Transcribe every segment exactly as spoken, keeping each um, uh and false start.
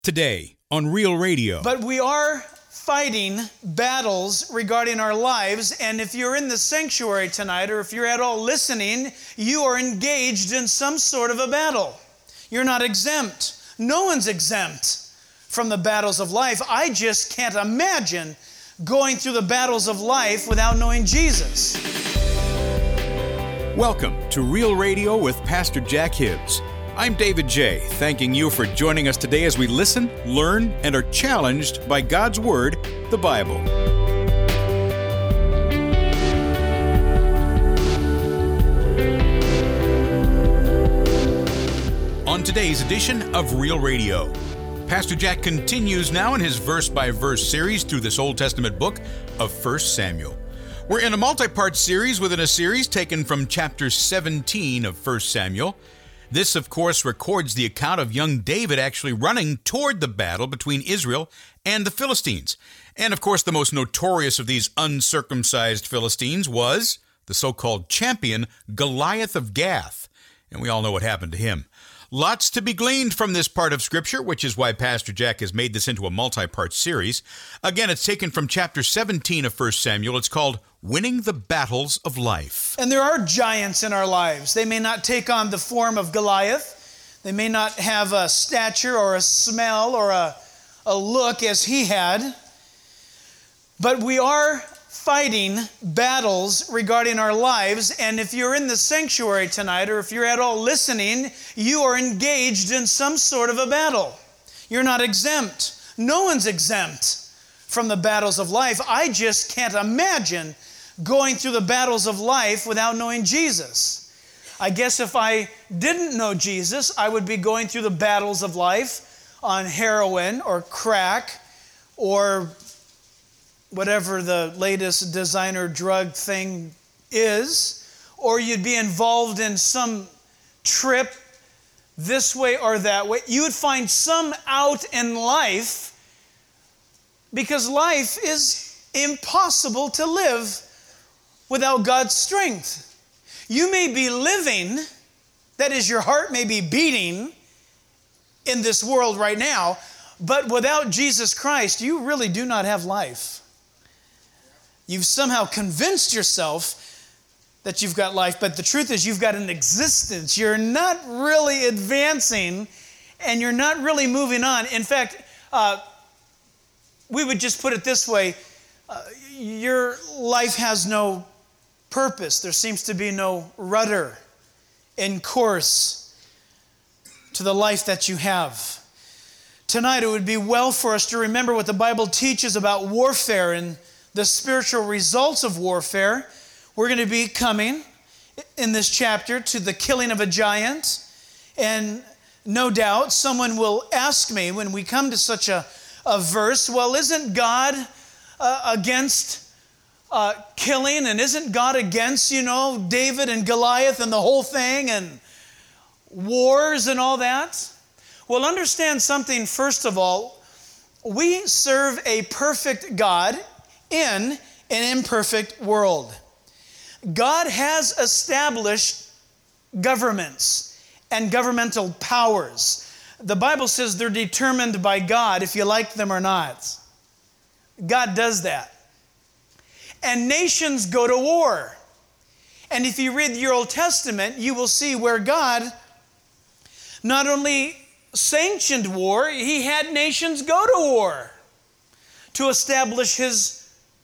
Today on Real Radio. But we are fighting battles regarding our lives, and if you're in the sanctuary tonight, or if you're at all listening, you are engaged in some sort of a battle. You're not exempt. No one's exempt from the battles of life. I just can't imagine going through the battles of life without knowing Jesus. Welcome to Real Radio with Pastor Jack Hibbs. I'm David J., thanking you for joining us today as we listen, learn, and are challenged by God's Word, the Bible. On today's edition of Real Radio, Pastor Jack continues now in his verse-by-verse series through this Old Testament book of First Samuel. We're in a multi-part series within a series taken from chapter seventeen of First Samuel. This, of course, records the account of young David actually running toward the battle between Israel and the Philistines. And, of course, the most notorious of these uncircumcised Philistines was the so-called champion Goliath of Gath. And we all know what happened to him. Lots to be gleaned from this part of Scripture, which is why Pastor Jack has made this into a multi-part series. Again, it's taken from chapter seventeen of First Samuel. It's called Winning the Battles of Life. And there are giants in our lives. They may not take on the form of Goliath. They may not have a stature or a smell or a, a look as he had. But we are fighting battles regarding our lives. And if you're in the sanctuary tonight, or if you're at all listening, you are engaged in some sort of a battle. You're not exempt. No one's exempt from the battles of life. I just can't imagine going through the battles of life without knowing Jesus. I guess if I didn't know Jesus, I would be going through the battles of life on heroin or crack or whatever the latest designer drug thing is, or you'd be involved in some trip this way or that way. You would find some out in life, because life is impossible to live without God's strength. You may be living, that is, your heart may be beating in this world right now, but without Jesus Christ, you really do not have life. You've somehow convinced yourself that you've got life, but the truth is you've got an existence. You're not really advancing, and you're not really moving on. In fact, uh, we would just put it this way. Uh, your life has no purpose. There seems to be no rudder in course to the life that you have. Tonight, it would be well for us to remember what the Bible teaches about warfare and the spiritual results of warfare. We're going to be coming in this chapter to the killing of a giant. And no doubt someone will ask me when we come to such a, a verse, well, isn't God uh, against uh, killing? And isn't God against, you know, David and Goliath and the whole thing and wars and all that? Well, understand something first of all. We serve a perfect God in an imperfect world. God has established governments and governmental powers. The Bible says they're determined by God if you like them or not. God does that. And nations go to war. And if you read your Old Testament, you will see where God not only sanctioned war, he had nations go to war to establish his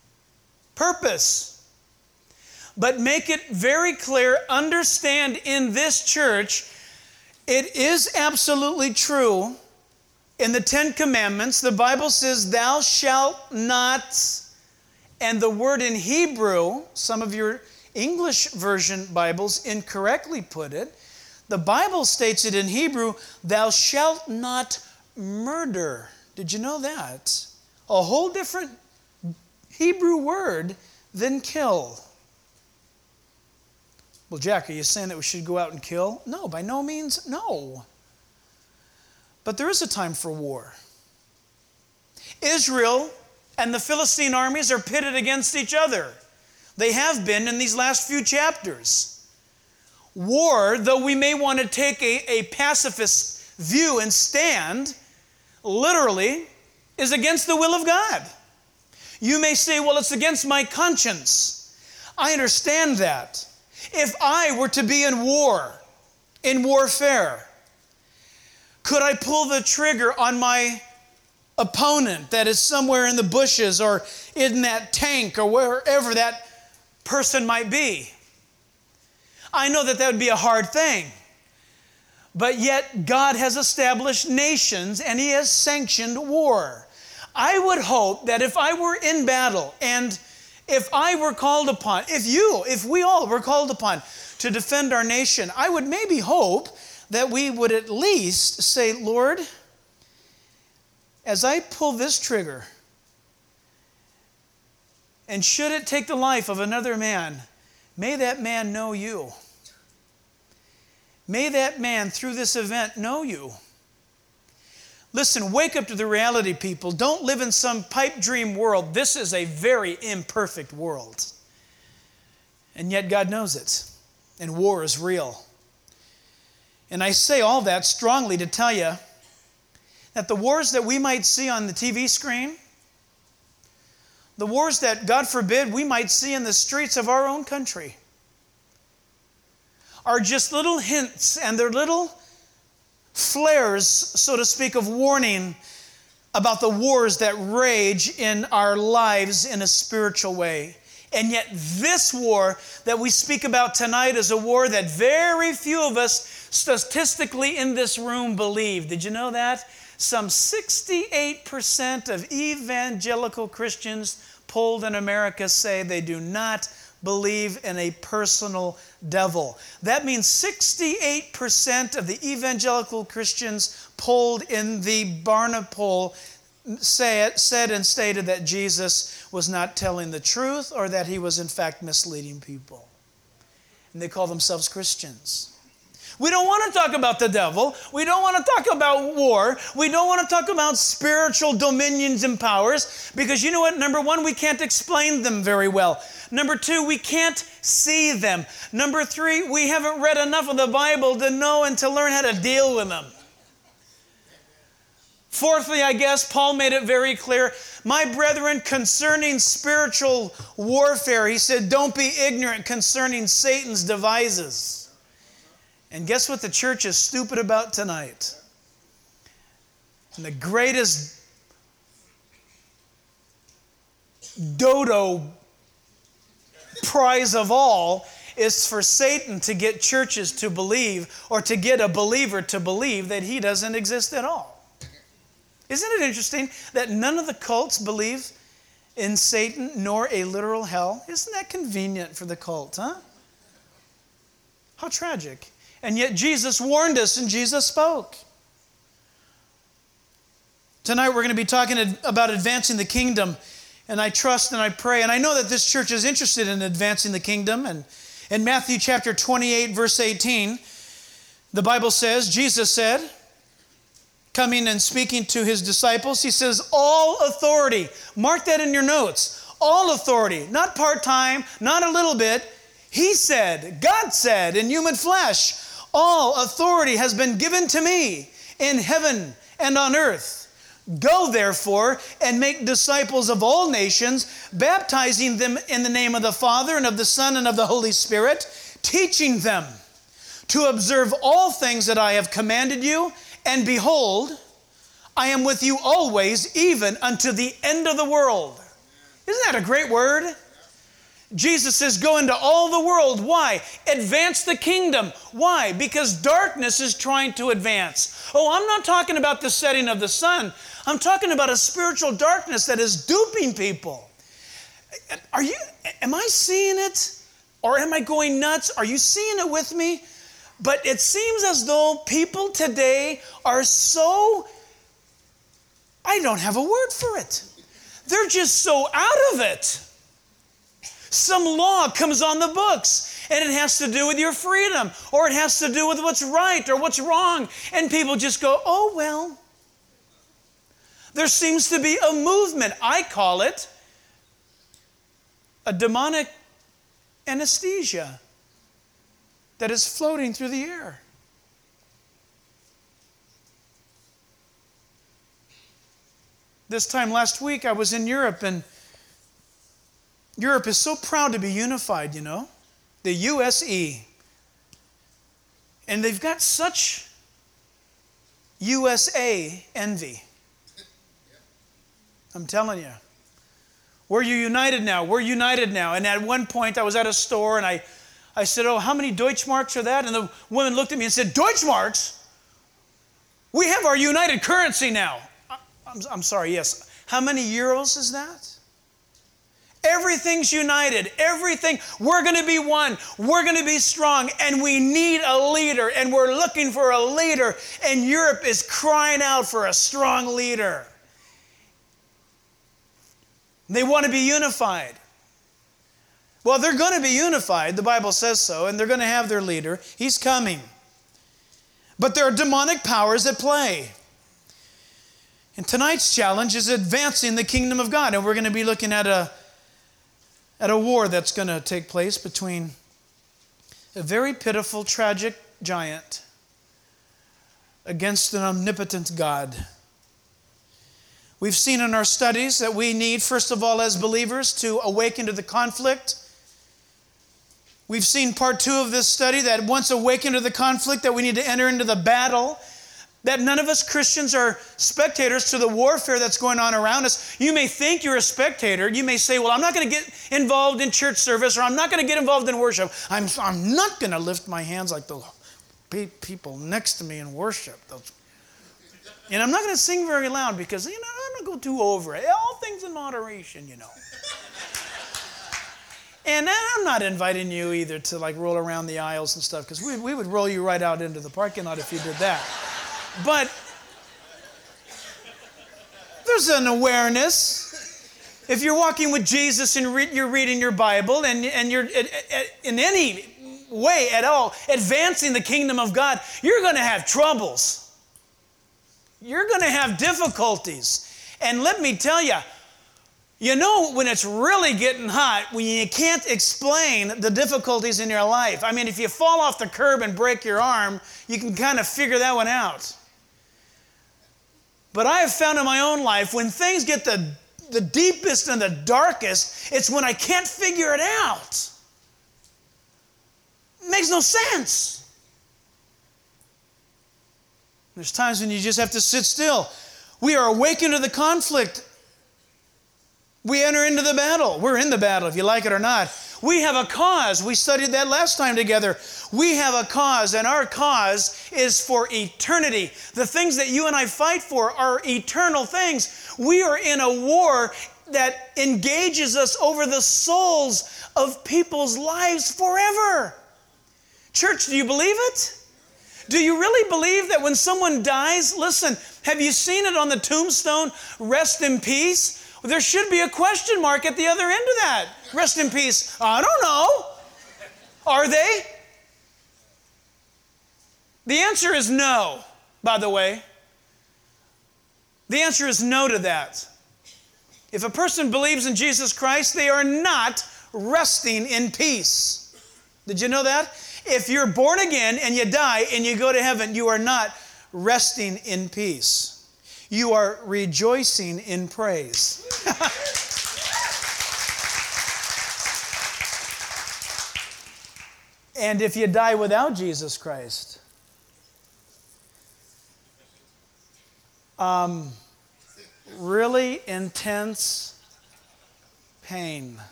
purpose. But make it very clear, understand in this church, it is absolutely true. In the Ten Commandments, the Bible says, thou shalt not, and the word in Hebrew, some of your English version Bibles incorrectly put it, the Bible states it in Hebrew, thou shalt not murder. Did you know that? A whole different Hebrew word than kill. Well, Jack, are you saying that we should go out and kill? No, by no means, no. But there is a time for war. Israel and the Philistine armies are pitted against each other. They have been in these last few chapters. War, though we may want to take a, a pacifist view and stand, literally is against the will of God. You may say, well, it's against my conscience. I understand that. If I were to be in war, in warfare, could I pull the trigger on my opponent that is somewhere in the bushes or in that tank or wherever that person might be? I know that that would be a hard thing. But yet God has established nations and He has sanctioned war. I would hope that if I were in battle and if I were called upon, if you, if we all were called upon to defend our nation, I would maybe hope that we would at least say, Lord, as I pull this trigger, and should it take the life of another man, may that man know you. May that man, through this event, know you. Listen, wake up to the reality, people. Don't live in some pipe dream world. This is a very imperfect world. And yet God knows it. And war is real. And I say all that strongly to tell you that the wars that we might see on the T V screen, the wars that, God forbid, we might see in the streets of our own country, are just little hints and they're little flares, so to speak, of warning about the wars that rage in our lives in a spiritual way. And yet this war that we speak about tonight is a war that very few of us statistically in this room believe. Did you know that? Some sixty-eight percent of evangelical Christians polled in America say they do not believe in a personal devil. That means sixty-eight percent of the evangelical Christians polled in the Barna poll say, said and stated that Jesus was not telling the truth or that He was in fact misleading people. And they call themselves Christians. We don't want to talk about the devil. We don't want to talk about war. We don't want to talk about spiritual dominions and powers because you know what? Number one, we can't explain them very well. Number two, we can't see them. Number three, we haven't read enough of the Bible to know and to learn how to deal with them. Fourthly, I guess, Paul made it very clear, my brethren, concerning spiritual warfare, he said, don't be ignorant concerning Satan's devices. And guess what the church is stupid about tonight? And the greatest dodo prize of all is for Satan to get churches to believe or to get a believer to believe that he doesn't exist at all. Isn't it interesting that none of the cults believe in Satan nor a literal hell? Isn't that convenient for the cult, huh? How tragic. And yet Jesus warned us and Jesus spoke. Tonight we're going to be talking about advancing the kingdom. And I trust and I pray, and I know that this church is interested in advancing the kingdom. And in Matthew chapter twenty-eight, verse eighteen, the Bible says, Jesus said, coming and speaking to His disciples, He says, all authority, mark that in your notes, all authority, not part-time, not a little bit. He said, God said in human flesh, all authority has been given to me in heaven and on earth. Go, therefore, and make disciples of all nations, baptizing them in the name of the Father and of the Son and of the Holy Spirit, teaching them to observe all things that I have commanded you. And behold, I am with you always, even unto the end of the world. Isn't that a great word? Jesus says, go into all the world. Why? Advance the kingdom. Why? Because darkness is trying to advance. Oh, I'm not talking about the setting of the sun. I'm talking about a spiritual darkness that is duping people. Are you, am I seeing it? Or am I going nuts? Are you seeing it with me? But it seems as though people today are so, I don't have a word for it. They're just so out of it. Some law comes on the books and it has to do with your freedom or it has to do with what's right or what's wrong. And people just go, oh, well. There seems to be a movement. I call it a demonic anesthesia that is floating through the air. This time last week, I was in Europe, and Europe is so proud to be unified, you know, the U S E. And they've got such U S A envy. I'm telling you. We're united now. We're united now. And at one point, I was at a store, and I, I said, oh, how many Deutschmarks are that? And the woman looked at me and said, Deutschmarks? We have our united currency now. I'm, I'm sorry, yes. How many euros is that? Everything's united. Everything. We're going to be one. We're going to be strong. And we need a leader. And we're looking for a leader. And Europe is crying out for a strong leader. They want to be unified. Well, they're going to be unified. The Bible says so. And they're going to have their leader. He's coming. But there are demonic powers at play. And tonight's challenge is advancing the kingdom of God. And we're going to be looking at a at a war that's going to take place between a very pitiful, tragic giant against an omnipotent God. We've seen in our studies that we need, first of all, as believers, to awaken to the conflict. We've seen part two of this study that once awakened to the conflict, that we need to enter into the battle. That none of us Christians are spectators to the warfare that's going on around us. You may think you're a spectator. You may say, well, I'm not going to get involved in church service, or I'm not going to get involved in worship. I'm, I'm not going to lift my hands like the people next to me in worship. And I'm not going to sing very loud because, you know, I'm going to go too over it. All things in moderation, you know. And I'm not inviting you either to like roll around the aisles and stuff, because we, we would roll you right out into the parking lot if you did that. But there's an awareness. If you're walking with Jesus and re- you're reading your Bible and, and you're at, at, in any way at all advancing the kingdom of God, you're going to have troubles. You're going to have difficulties. And let me tell you, you know when it's really getting hot, when you can't explain the difficulties in your life. I mean, if you fall off the curb and break your arm, you can kind of figure that one out. But I have found in my own life, when things get the, the deepest and the darkest, it's when I can't figure it out. It makes no sense. There's times when you just have to sit still. We are awakened to the conflict. We enter into the battle. We're in the battle, if you like it or not. We have a cause. We studied that last time together. We have a cause, and our cause is for eternity. The things that you and I fight for are eternal things. We are in a war that engages us over the souls of people's lives forever. Church, do you believe it? Do you really believe that when someone dies, listen, have you seen it on the tombstone, rest in peace? There should be a question mark at the other end of that. Rest in peace. I don't know. Are they? The answer is no, by the way. The answer is no to that. If a person believes in Jesus Christ, they are not resting in peace. Did you know that? If you're born again and you die and you go to heaven, you are not resting in peace. You are rejoicing in praise. And if you die without Jesus Christ, um, really intense pain.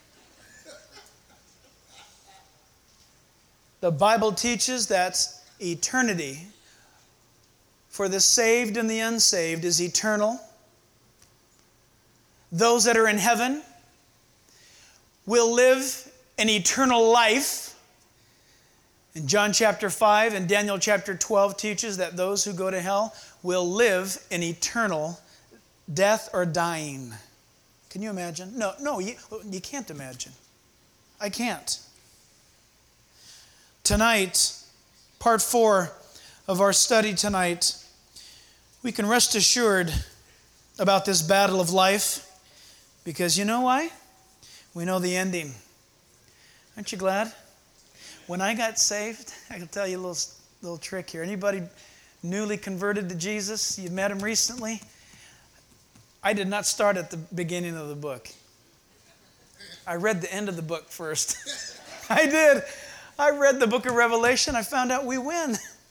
The Bible teaches that eternity for the saved and the unsaved is eternal. Those that are in heaven will live an eternal life. And John chapter five and Daniel chapter twelve teaches that those who go to hell will live an eternal death or dying. Can you imagine? No, no, you, you can't imagine. I can't. Tonight, part four of our study tonight, we can rest assured about this battle of life, because you know why? We know the ending. Aren't you glad? When I got saved, I can tell you a little, little trick here. Anybody newly converted to Jesus? You've met him recently? I did not start at the beginning of the book. I read the end of the book first. I did. I read the book of Revelation. I found out we win.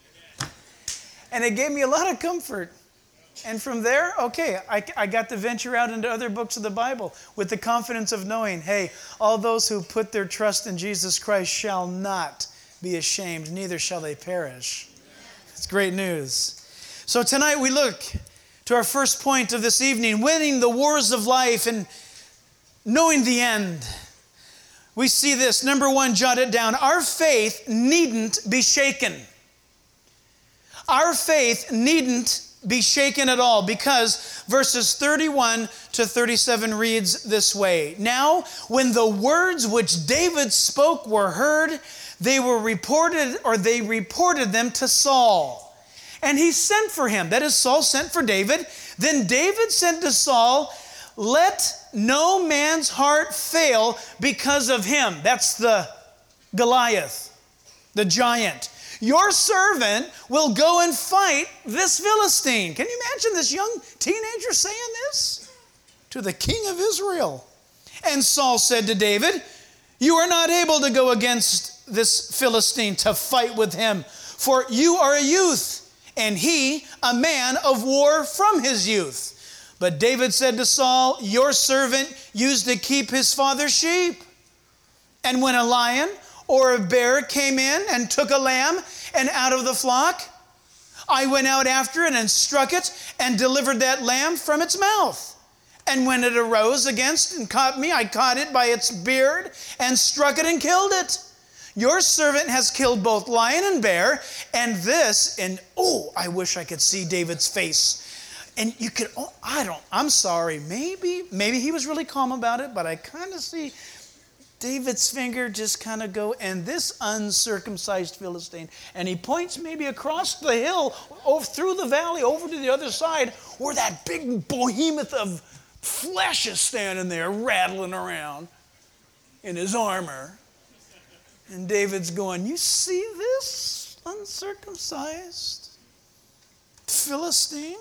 And it gave me a lot of comfort. And from there, okay, I, I got to venture out into other books of the Bible with the confidence of knowing, hey, all those who put their trust in Jesus Christ shall not be ashamed, neither shall they perish. It's great news. So tonight we look to our first point of this evening, winning the wars of life and knowing the end. We see this. Number one, jot it down. Our faith needn't be shaken. Our faith needn't be shaken at all, because verses thirty-one to thirty-seven reads this way. Now, when the words which David spoke were heard, they were reported, or they reported them to Saul. And he sent for him. That is, Saul sent for David. Then David said to Saul, let no man's heart fail because of him. That's the Goliath, the giant. Your servant will go and fight this Philistine. Can you imagine this young teenager saying this to the king of Israel? And Saul said to David, you are not able to go against this Philistine to fight with him, for you are a youth, and he a man of war from his youth. But David said to Saul, your servant used to keep his father's sheep. And when a lion or a bear came in and took a lamb and out of the flock, I went out after it and struck it and delivered that lamb from its mouth. And when it arose against and caught me, I caught it by its beard and struck it and killed it. Your servant has killed both lion and bear, and this, and oh, I wish I could see David's face. And you could, oh, I don't, I'm sorry, maybe, maybe he was really calm about it, but I kind of see David's finger just kind of go, and this uncircumcised Philistine, and he points maybe across the hill, over, through the valley, over to the other side, where that big behemoth of flesh is standing there, rattling around in his armor. And David's going, you see this uncircumcised Philistine?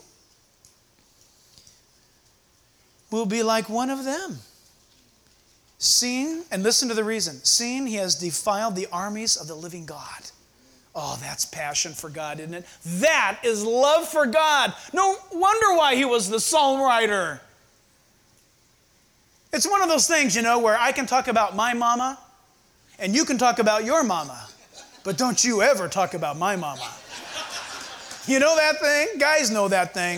Will be like one of them. Seeing, and listen to the reason, seeing he has defiled the armies of the living God. Oh, that's passion for God, isn't it? That is love for God. No wonder why he was the psalm writer. It's one of those things, you know, where I can talk about my mama, and you can talk about your mama, but don't you ever talk about my mama. You know that thing? Guys know that thing.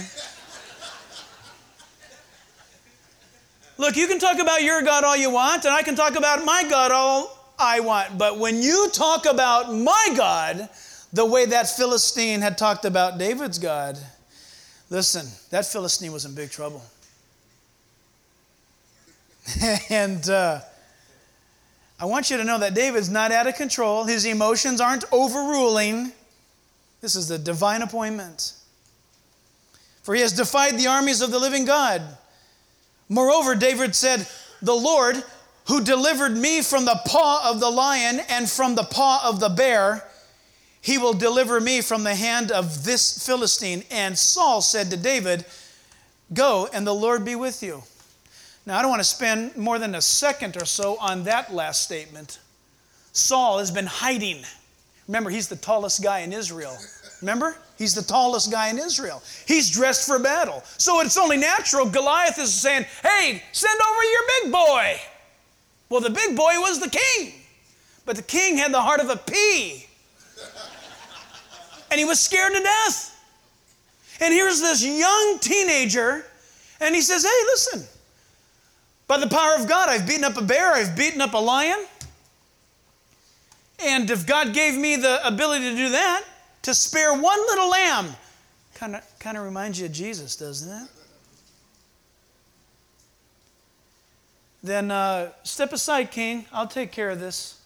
Look, you can talk about your God all you want, and I can talk about my God all I want. But when you talk about my God, the way that Philistine had talked about David's God, listen, that Philistine was in big trouble. and uh, I want you to know that David's not out of control. His emotions aren't overruling. This is the divine appointment. For he has defied the armies of the living God. Moreover, David said, the Lord who delivered me from the paw of the lion and from the paw of the bear, he will deliver me from the hand of this Philistine. And Saul said to David, go, and the Lord be with you. Now, I don't want to spend more than a second or so on that last statement. Saul has been hiding. Remember, he's the tallest guy in Israel. Remember? He's the tallest guy in Israel. He's dressed for battle. So it's only natural Goliath is saying, hey, send over your big boy. Well, the big boy was the king. But the king had the heart of a pea. And he was scared to death. And here's this young teenager, and he says, hey, listen, by the power of God, I've beaten up a bear, I've beaten up a lion. And if God gave me the ability to do that, to spare one little lamb, kind of kind of reminds you of Jesus, doesn't it? Then uh, step aside, King. I'll take care of this.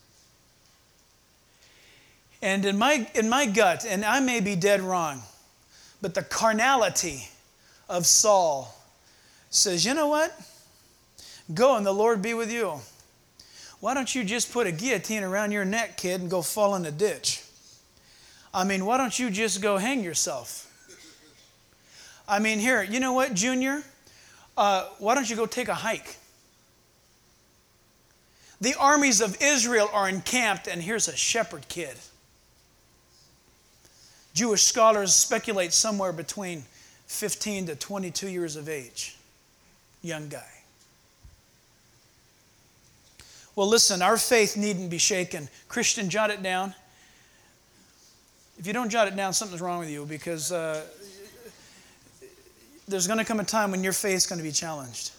And in my in my gut, and I may be dead wrong, but the carnality of Saul says, you know what? Go and the Lord be with you. Why don't you just put a guillotine around your neck, kid, and go fall in a ditch? I mean, why don't you just go hang yourself? I mean, here, you know what, Junior? Uh, uh, why don't you go take a hike? The armies of Israel are encamped, and here's a shepherd kid. Jewish scholars speculate somewhere between fifteen to twenty-two years of age. Young guy. Well, listen, our faith needn't be shaken. Christian, jot it down. If you don't jot it down, something's wrong with you, because uh, there's going to come a time when your faith's going to be challenged.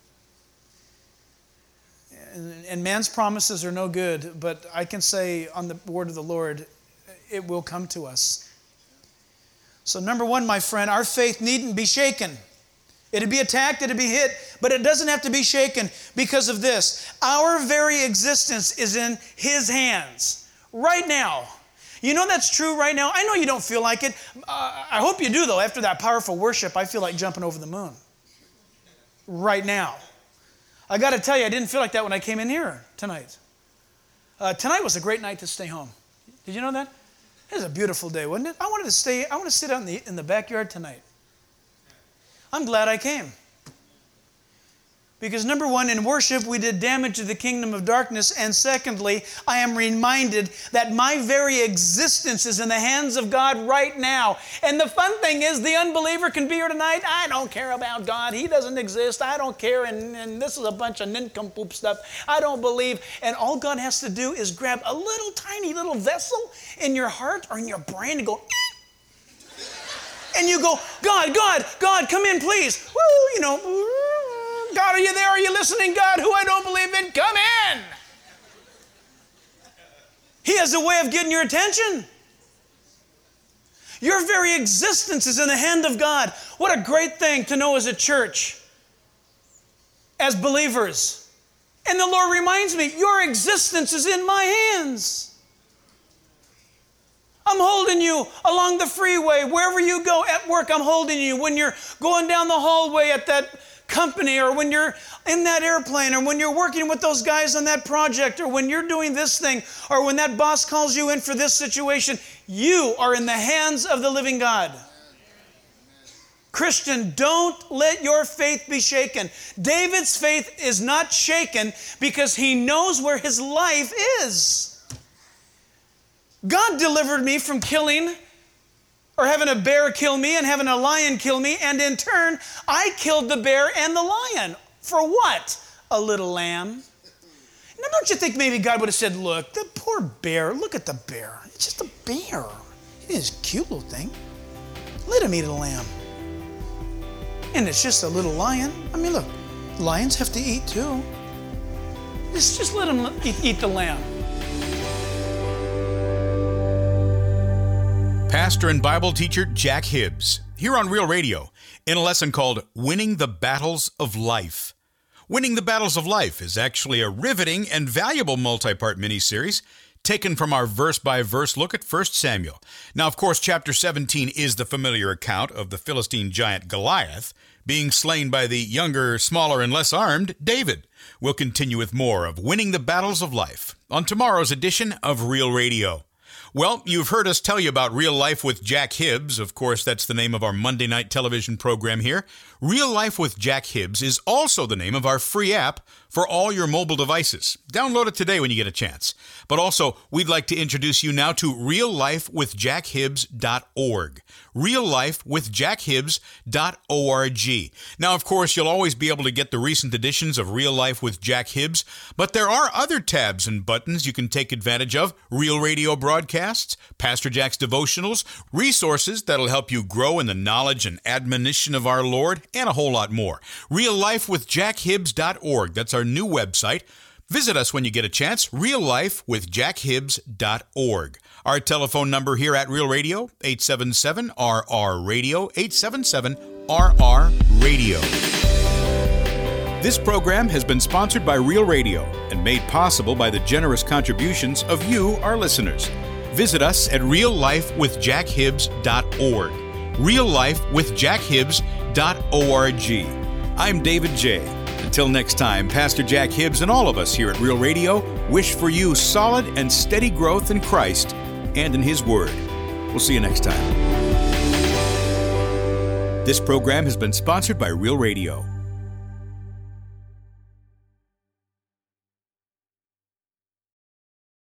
And, and man's promises are no good, but I can say on the word of the Lord, it will come to us. So number one, my friend, our faith needn't be shaken. It'd be attacked, it'd be hit, but it doesn't have to be shaken because of this. Our very existence is in His hands right now. You know that's true right now? I know you don't feel like it. Uh, I hope you do, though. After that powerful worship, I feel like jumping over the moon right now. I got to tell you, I didn't feel like that when I came in here tonight. Uh, tonight was a great night to stay home. Did you know that? It was a beautiful day, wasn't it? I wanted to stay, I want to sit out in the, in the backyard tonight. I'm glad I came. Because number one, in worship, we did damage to the kingdom of darkness. And secondly, I am reminded that my very existence is in the hands of God right now. And the fun thing is, the unbeliever can be here tonight. I don't care about God. He doesn't exist. I don't care. And, and this is a bunch of nincompoop stuff. I don't believe. And all God has to do is grab a little tiny little vessel in your heart or in your brain and go, and you go, God, God, God, come in, please. Woo, you know, God, are you there? Are you listening? God, who I don't believe in, come in. He has a way of getting your attention. Your very existence is in the hand of God. What a great thing to know as a church, as believers. And the Lord reminds me, your existence is in my hands. I'm holding you along the freeway, wherever you go at work, I'm holding you. When you're going down the hallway at that company, or when you're in that airplane, or when you're working with those guys on that project, or when you're doing this thing, or when that boss calls you in for this situation, you are in the hands of the living God. Christian, don't let your faith be shaken. David's faith is not shaken because he knows where his life is. God delivered me from killing or having a bear kill me and having a lion kill me, and in turn, I killed the bear and the lion. For what? A little lamb. Now, don't you think maybe God would have said, look, the poor bear, look at the bear. It's just a bear. It is a cute little thing. Let him eat a lamb. And it's just a little lion. I mean, look, lions have to eat too. Just, just let him eat, eat the lamb. Pastor and Bible teacher Jack Hibbs, here on Real Radio, in a lesson called Winning the Battles of Life. Winning the Battles of Life is actually a riveting and valuable multi-part mini-series taken from our verse-by-verse look at First Samuel. Now, of course, chapter seventeen is the familiar account of the Philistine giant Goliath being slain by the younger, smaller, and less armed David. We'll continue with more of Winning the Battles of Life on tomorrow's edition of Real Radio. Well, you've heard us tell you about Real Life with Jack Hibbs. Of course, that's the name of our Monday night television program here. Real Life with Jack Hibbs is also the name of our free app for all your mobile devices. Download it today when you get a chance. But also, we'd like to introduce you now to real life with jack hibbs dot org. real life with jack hibbs dot org. Now, of course, you'll always be able to get the recent editions of Real Life with Jack Hibbs, but there are other tabs and buttons you can take advantage of. Real Radio broadcasts, Pastor Jack's devotionals, resources that'll help you grow in the knowledge and admonition of our Lord, and a whole lot more. real life with jack hibbs dot org. That's our new website. Visit us when you get a chance, real life with jack hibbs dot org. Our telephone number here at Real Radio, eight seven seven R R radio, eight seven seven R R radio. This program has been sponsored by Real Radio and made possible by the generous contributions of you, our listeners. Visit us at real life with jack hibbs dot org. real life with jack hibbs dot org. I'm David J. Until next time, Pastor Jack Hibbs and all of us here at Real Radio wish for you solid and steady growth in Christ and in His Word. We'll see you next time. This program has been sponsored by Real Radio.